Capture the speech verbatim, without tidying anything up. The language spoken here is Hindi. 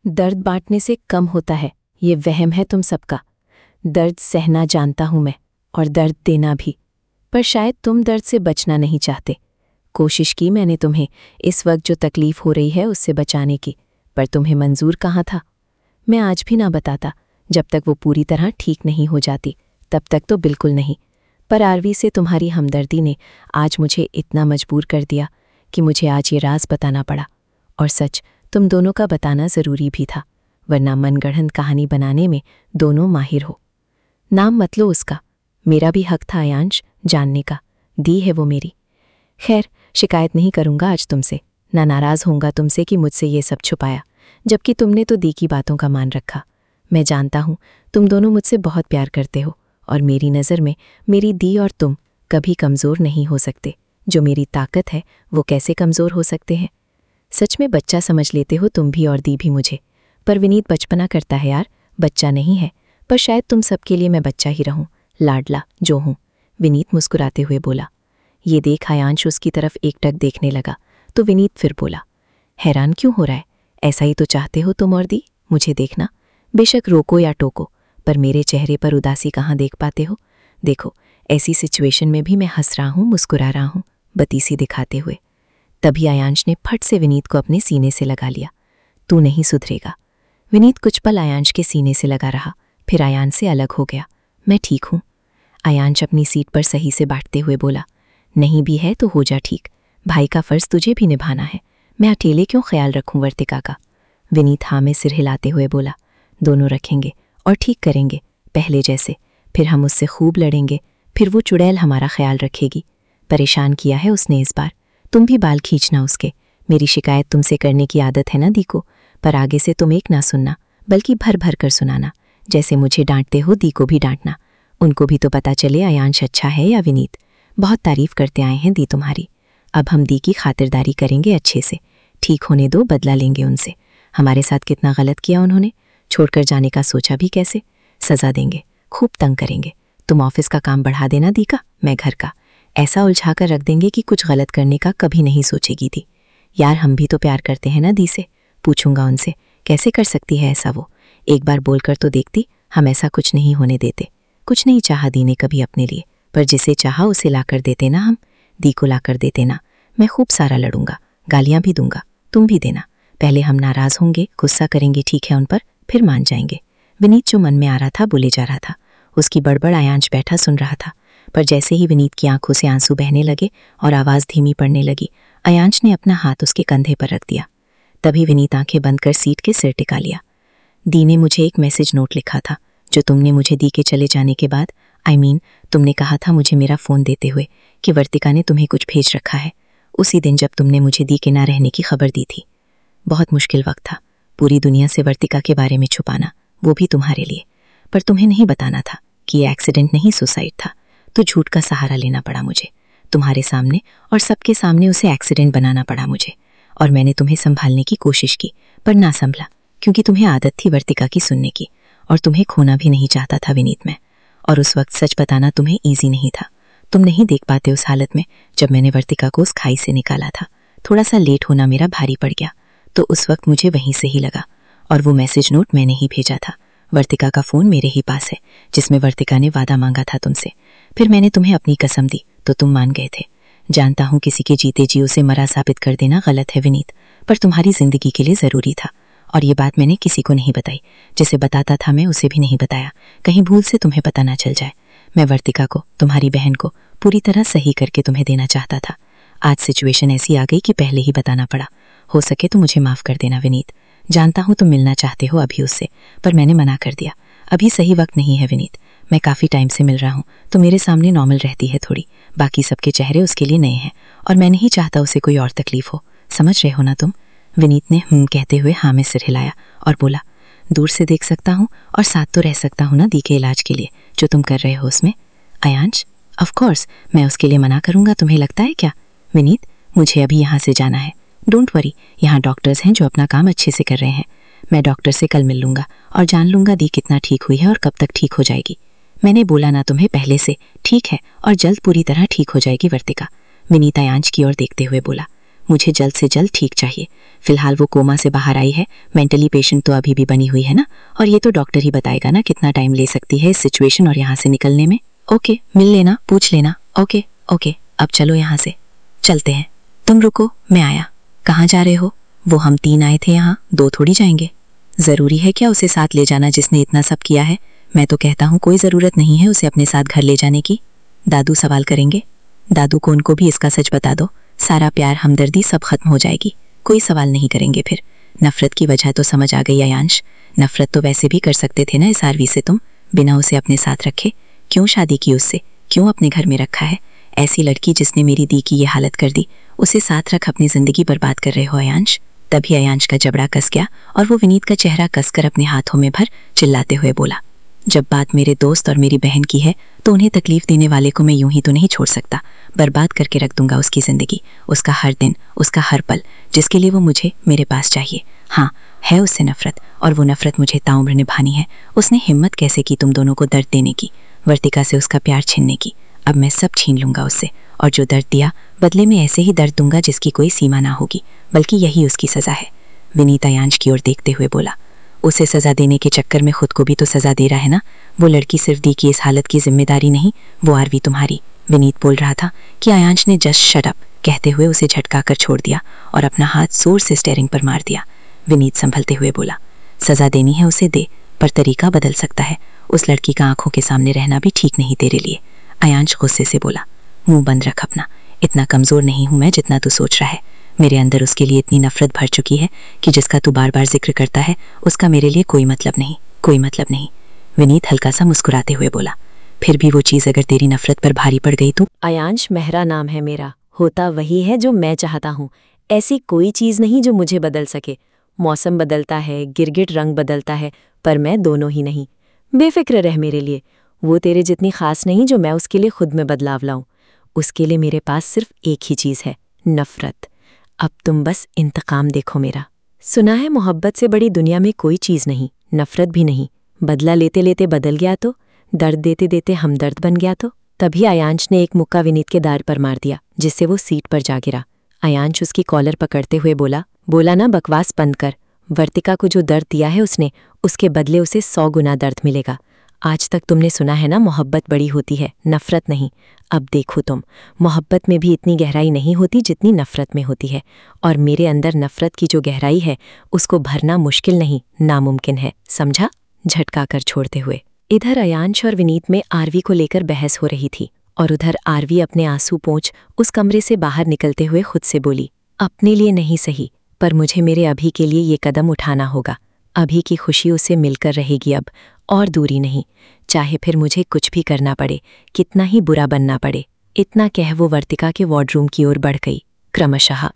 दर्द बांटने से कम होता है, ये वहम है तुम सबका। दर्द सहना जानता हूं मैं, और दर्द देना भी, पर शायद तुम दर्द से बचना नहीं चाहते। कोशिश की मैंने तुम्हें इस वक्त जो तकलीफ हो रही है उससे बचाने की, पर तुम्हें मंजूर कहाँ था। मैं आज भी ना बताता, जब तक वो पूरी तरह ठीक नहीं हो जाती तब तक तो बिल्कुल नहीं। पर आरवी से तुम्हारी हमदर्दी ने आज मुझे इतना मजबूर कर दिया कि मुझे आज ये राज बताना पड़ा। और सच तुम दोनों का बताना ज़रूरी भी था, वरना मनगढ़ंत कहानी बनाने में दोनों माहिर हो। नाम मत लो उसका, मेरा भी हक था आयांश जानने का, दी है वो मेरी। खैर, शिकायत नहीं करूँगा आज तुमसे, ना नाराज़ होऊंगा तुमसे कि मुझसे ये सब छुपाया, जबकि तुमने तो दी की बातों का मान रखा। मैं जानता हूँ तुम दोनों मुझसे बहुत प्यार करते हो, और मेरी नज़र में मेरी दी और तुम कभी कमज़ोर नहीं हो सकते। जो मेरी ताकत है वो कैसे कमज़ोर हो सकते हैं। सच में बच्चा समझ लेते हो तुम भी और दी भी मुझे। पर विनीत बचपना करता है यार, बच्चा नहीं है। पर शायद तुम सबके लिए मैं बच्चा ही रहूं, लाडला जो हूं। विनीत मुस्कुराते हुए बोला। ये देख आयांश उसकी तरफ एकटक देखने लगा, तो विनीत फिर बोला, हैरान क्यों हो रहा है? ऐसा ही तो चाहते हो तुम और दी, मुझे देखना। बेशक रोको या टोको, पर मेरे चेहरे पर उदासी कहाँ देख पाते हो? देखो, ऐसी सिचुएशन में भी मैं हंस रहा हूँ, मुस्कुरा रहा हूँ, बतीसी दिखाते हुए। तभी आयांश ने फट से विनीत को अपने सीने से लगा लिया। तू नहीं सुधरेगा। विनीत कुछ पल आयांश के सीने से लगा रहा, फिर आयांश से अलग हो गया। मैं ठीक हूँ। आयांश अपनी सीट पर सही से बैठते हुए बोला। नहीं भी है तो हो जा ठीक, भाई का फर्ज तुझे भी निभाना है। मैं अकेले क्यों ख्याल रखूं वर्तिका का? विनीत हाँ में सिर हिलाते हुए बोला। दोनों रखेंगे और ठीक करेंगे, पहले जैसे। फिर हम उससे खूब लड़ेंगे, फिर वो चुड़ैल हमारा ख्याल रखेगी। परेशान किया है उसने इस बार, तुम भी बाल खींचना उसके। मेरी शिकायत तुमसे करने की आदत है ना दी को, पर आगे से तुम एक ना सुनना, बल्कि भर भर कर सुनाना। जैसे मुझे डांटते हो दी को भी डांटना। उनको भी तो पता चले आयांश अच्छा है या विनीत। बहुत तारीफ करते आए हैं दी तुम्हारी। अब हम दी की खातिरदारी करेंगे अच्छे से। ठीक होने दो, बदला लेंगे उनसे। हमारे साथ कितना गलत किया उन्होंने, छोड़कर जाने का सोचा भी कैसे। सजा देंगे, खूब तंग करेंगे। तुम ऑफिस का काम बढ़ा देना दी का, मैं घर का। ऐसा उलझा कर रख देंगे कि कुछ गलत करने का कभी नहीं सोचेगी दी। यार हम भी तो प्यार करते हैं ना दी से। पूछूंगा उनसे, कैसे कर सकती है ऐसा वो? एक बार बोलकर तो देखती, हम ऐसा कुछ नहीं होने देते। कुछ नहीं चाहा दी ने कभी अपने लिए, पर जिसे चाहा उसे लाकर देते ना हम। दी को लाकर देते ना। मैं खूब सारा लड़ूंगा, गालियां भी दूंगा, तुम भी देना। पहले हम नाराज होंगे, गुस्सा करेंगे, ठीक है उन पर, फिर मान जाएंगे। विनीत जो मन में आ रहा था बोले जा रहा था। उसकी बड़बड़ आयांश बैठा सुन रहा था, पर जैसे ही विनीत की आंखों से आंसू बहने लगे और आवाज़ धीमी पड़ने लगी, आयांश ने अपना हाथ उसके कंधे पर रख दिया। तभी विनीत आंखें बंद कर सीट के सिर टिका लिया। दी ने मुझे एक मैसेज नोट लिखा था, जो तुमने मुझे दी के चले जाने के बाद, आई मीन तुमने कहा था मुझे मेरा फ़ोन देते हुए कि वर्तिका ने तुम्हें कुछ भेज रखा है, उसी दिन जब तुमने मुझे दी के ना रहने की खबर दी थी। बहुत मुश्किल वक्त था, पूरी दुनिया से वर्तिका के बारे में छुपाना, वो भी तुम्हारे लिए। पर तुम्हें नहीं बताना था कि ये एक्सीडेंट नहीं सुसाइड था, तो झूठ का सहारा लेना पड़ा मुझे, तुम्हारे सामने और सबके सामने उसे एक्सीडेंट बनाना पड़ा मुझे। और मैंने तुम्हें संभालने की कोशिश की, पर ना संभला, क्योंकि तुम्हें आदत थी वर्तिका की सुनने की, और तुम्हें खोना भी नहीं चाहता था विनीत में। और उस वक्त सच बताना तुम्हें ईजी नहीं था। तुम नहीं देख पाते उस हालत में जब मैंने वर्तिका को उस खाई से निकाला था। थोड़ा सा लेट होना मेरा भारी पड़ गया, तो उस वक्त मुझे वहीं से ही लगा। और वो मैसेज नोट मैंने ही भेजा था। वर्तिका का फ़ोन मेरे ही पास है, जिसमें वर्तिका ने वादा मांगा था तुमसे। फिर मैंने तुम्हें अपनी कसम दी तो तुम मान गए थे। जानता हूँ किसी के जीते जी उसे मरा साबित कर देना गलत है विनीत, पर तुम्हारी जिंदगी के लिए ज़रूरी था। और ये बात मैंने किसी को नहीं बताई, जिसे बताता था मैं उसे भी नहीं बताया, कहीं भूल से तुम्हें पता ना चल जाए। मैं वर्तिका को, तुम्हारी बहन को, पूरी तरह सही करके तुम्हें देना चाहता था। आज सिचुएशन ऐसी आ गई कि पहले ही बताना पड़ा। हो सके तो मुझे माफ़ कर देना विनीत। जानता हूँ तुम मिलना चाहते हो अभी उससे, पर मैंने मना कर दिया। अभी सही वक्त नहीं है विनीत। मैं काफ़ी टाइम से मिल रहा हूँ, तो मेरे सामने नॉर्मल रहती है थोड़ी। बाकी सबके चेहरे उसके लिए नए हैं, और मैं नहीं चाहता उसे कोई और तकलीफ हो। समझ रहे हो ना तुम? विनीत ने हम कहते हुए हाँ में सिर हिलाया और बोला, दूर से देख सकता हूँ और साथ तो रह सकता हूँ ना दी के इलाज के लिए, जो तुम कर रहे हो उसमें। आयांश, ऑफ कोर्स मैं उसके लिए मना करूँगा, तुम्हें लगता है क्या? विनीत, मुझे अभी यहाँ से जाना है। डोंट वरी, यहाँ डॉक्टर्स हैं जो अपना काम अच्छे से कर रहे हैं। मैं डॉक्टर से कल मिल लूँगा और जान लूँगा दी कितना ठीक हुई है और कब तक ठीक हो जाएगी। मैंने बोला ना तुम्हें पहले से, ठीक है, और जल्द पूरी तरह ठीक हो जाएगी वर्तिका। विनीत आयांश की ओर देखते हुए बोला। मुझे जल्द से जल्द ठीक चाहिए। फिलहाल वो कोमा से बाहर आई है, मेंटली पेशेंट तो अभी भी बनी हुई है ना, और ये तो डॉक्टर ही बताएगा ना कितना टाइम ले सकती है इस सिचुएशन और यहाँ से निकलने में। ओके, मिल लेना, पूछ लेना। ओके ओके, अब चलो यहाँ से, चलते हैं। तुम रुको, मैं आया। कहाँ जा रहे हो? वो हम तीन आए थे यहाँ, दो थोड़ी जाएंगे। ज़रूरी है क्या उसे साथ ले जाना जिसने इतना सब किया है? मैं तो कहता हूँ कोई ज़रूरत नहीं है उसे अपने साथ घर ले जाने की। दादू सवाल करेंगे। दादू को उनको भी इसका सच बता दो, सारा प्यार हमदर्दी सब खत्म हो जाएगी, कोई सवाल नहीं करेंगे फिर। नफरत की वजह तो समझ आ गई अयांश। नफरत तो वैसे भी कर सकते थे ना इस आरवी से तुम, बिना उसे अपने साथ रखे। क्यों शादी की उससे, क्यों अपने घर में रखा है? ऐसी लड़की जिसने मेरी दी की ये हालत कर दी, उसे साथ रख अपनी जिंदगी बर्बाद कर रहे हो अयांश। तभी अयांश का जबड़ा कस गया और वो विनीत का चेहरा कसकर अपने हाथों में भर चिल्लाते हुए बोला, जब बात मेरे दोस्त और मेरी बहन की है तो उन्हें तकलीफ देने वाले को मैं यूं ही तो नहीं छोड़ सकता। बर्बाद करके रख दूंगा उसकी जिंदगी, उसका हर दिन, उसका हर पल, जिसके लिए वो मुझे मेरे पास चाहिए। हाँ, है उससे नफरत, और वो नफरत मुझे ताउम्र निभानी है। उसने हिम्मत कैसे की तुम दोनों को दर्द देने की, वर्तिका से उसका प्यार छीनने की। अब मैं सब छीन लूंगा उससे, और जो दर्द दिया बदले में ऐसे ही दर्द दूंगा जिसकी कोई सीमा ना होगी, बल्कि यही उसकी सजा है। विनीत अयांश की ओर देखते हुए बोला, उसे सजा देने के चक्कर में खुद को भी तो सजा दे रहा है ना। वो लड़की सिर्फ दी की इस हालत की जिम्मेदारी नहीं, वो आरवी तुम्हारी। विनीत बोल रहा था कि अयांश ने जस्ट शट अप कहते हुए उसे झटका कर छोड़ दिया और अपना हाथ जोर से स्टेयरिंग पर मार दिया। विनीत संभलते हुए बोला, सजा देनी है उसे दे, पर तरीका बदल सकता है। उस लड़की का आंखों के सामने रहना भी ठीक नहीं तेरे लिए। अयांश गुस्से से बोला, मुंह बंद रख अपना, इतना कमजोर नहीं हूं मैं जितना तू सोच रहा है। मेरे अंदर उसके लिए इतनी नफरत भर चुकी है कि जिसका तू बार बार जिक्र करता है उसका मेरे लिए कोई मतलब नहीं, कोई मतलब नहीं। विनीत हल्का सा मुस्कुराते हुए बोला, फिर भी वो चीज अगर तेरी नफरत पर भारी पड़ गई तो? अयांश मेहरा नाम है मेरा, होता वही है जो मैं चाहता हूँ। ऐसी कोई चीज नहीं जो मुझे बदल सके। मौसम बदलता है, गिरगिट रंग बदलता है, पर मैं दोनों ही नहीं। बेफिक्र रह मेरे लिए, वो तेरे जितनी खास नहीं जो मैं उसके लिए खुद में बदलाव लाऊं। उसके लिए मेरे पास सिर्फ एक ही चीज है, नफरत। अब तुम बस इंतकाम देखो मेरा। सुना है मोहब्बत से बड़ी दुनिया में कोई चीज नहीं, नफरत भी नहीं। बदला लेते लेते बदल गया तो, दर्द देते देते हमदर्द बन गया तो। तभी अयांश ने एक मुक्का विनीत के दार पर मार दिया, जिससे वो सीट पर जा गिरा। अयांश उसकी कॉलर पकड़ते हुए बोला, बोला ना बकवास बंद कर। वर्तिका को जो दर्द दिया है उसने, उसके बदले उसे सौ गुना दर्द मिलेगा। आज तक तुमने सुना है ना मोहब्बत बड़ी होती है, नफरत नहीं। अब देखो तुम, मोहब्बत में भी इतनी गहराई नहीं होती जितनी नफरत में होती है, और मेरे अंदर नफरत की जो गहराई है उसको भरना मुश्किल नहीं, नामुमकिन है, समझा? झटका कर छोड़ते हुए। इधर अयांश और विनीत में आरवी को लेकर बहस हो रही थी, और उधर आरवी अपने आंसू पोंछ उस कमरे से बाहर निकलते हुए खुद से बोली, अपने लिए नहीं सही, पर मुझे मेरे अभी के लिए ये कदम उठाना होगा। अभी की खुशी उसे मिलकर रहेगी अब, और दूरी नहीं, चाहे फिर मुझे कुछ भी करना पड़े, कितना ही बुरा बनना पड़े। इतना कह वो वर्तिका के वार्डरूम की ओर बढ़ गई। क्रमशः